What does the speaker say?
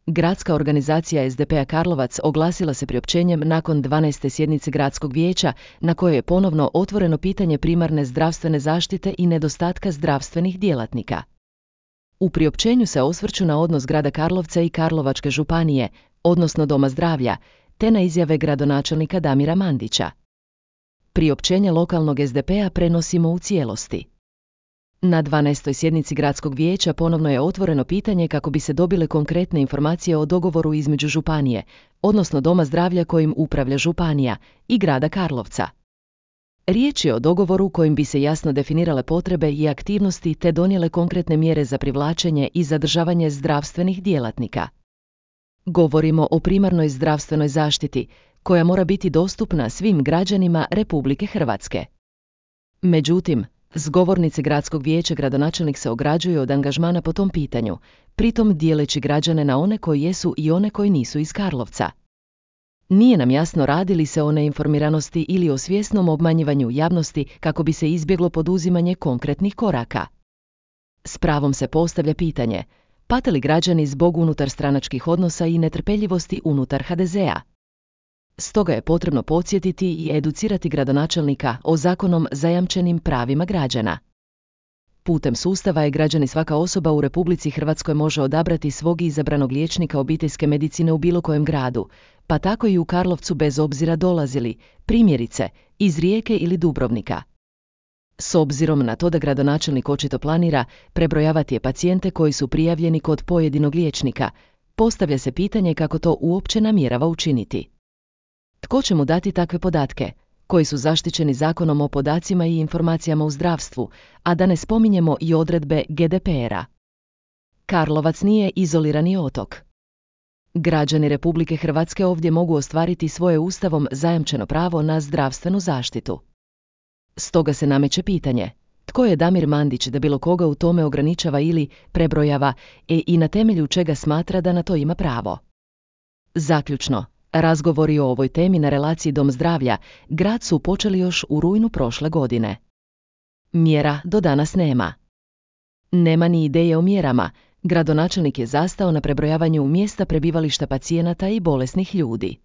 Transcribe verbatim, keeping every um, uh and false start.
Gradska organizacija es de pe a Karlovac oglasila se priopćenjem nakon dvanaeste sjednice Gradskog vijeća na kojoj je ponovno otvoreno pitanje primarne zdravstvene zaštite i nedostatka zdravstvenih djelatnika. U priopćenju se osvrću na odnos grada Karlovca i Karlovačke županije, odnosno Doma zdravlja, te na izjave gradonačelnika Damira Mandića. Priopćenje lokalnog es de pe a prenosimo u cijelosti. Na dvanaestoj sjednici Gradskog vijeća ponovno je otvoreno pitanje kako bi se dobile konkretne informacije o dogovoru između županije, odnosno Doma zdravlja kojim upravlja županija, i grada Karlovca. Riječ je o dogovoru kojim bi se jasno definirale potrebe i aktivnosti te donijele konkretne mjere za privlačenje i zadržavanje zdravstvenih djelatnika. Govorimo o primarnoj zdravstvenoj zaštiti, koja mora biti dostupna svim građanima Republike Hrvatske. Međutim, s govornice Gradskog vijeća gradonačelnik se ograđuje od angažmana po tom pitanju, pritom dijeleći građane na one koji jesu i one koji nisu iz Karlovca. Nije nam jasno radi li se o neinformiranosti ili o svjesnom obmanjivanju javnosti kako bi se izbjeglo poduzimanje konkretnih koraka. S pravom se postavlja pitanje, pate li građani zbog unutarstranačkih odnosa i netrpeljivosti unutar ha de ze a? Stoga je potrebno podsjetiti i educirati gradonačelnika o zakonom zajamčenim pravima građana. Putem sustava je građani svaka osoba u Republici Hrvatskoj može odabrati svog izabranog liječnika obiteljske medicine u bilo kojem gradu, pa tako i u Karlovcu bez obzira dolazili, primjerice, iz Rijeke ili Dubrovnika. S obzirom na to da gradonačelnik očito planira prebrojavati je pacijente koji su prijavljeni kod pojedinog liječnika, postavlja se pitanje kako to uopće namjerava učiniti. Tko će mu dati takve podatke, koji su zaštićeni Zakonom o podacima i informacijama u zdravstvu, a da ne spominjemo i odredbe ge de pe era? Karlovac nije izolirani otok. Građani Republike Hrvatske ovdje mogu ostvariti svoje ustavom zajamčeno pravo na zdravstvenu zaštitu. Stoga se nameće pitanje, tko je Damir Mandić da bilo koga u tome ograničava ili prebrojava e i na temelju čega smatra da na to ima pravo? Zaključno, razgovori o ovoj temi na relaciji Dom zdravlja grad su počeli još u rujnu prošle godine. Mjera do danas nema. Nema ni ideje o mjerama, gradonačelnik je zastao na prebrojavanju mjesta prebivališta pacijenata i bolesnih ljudi.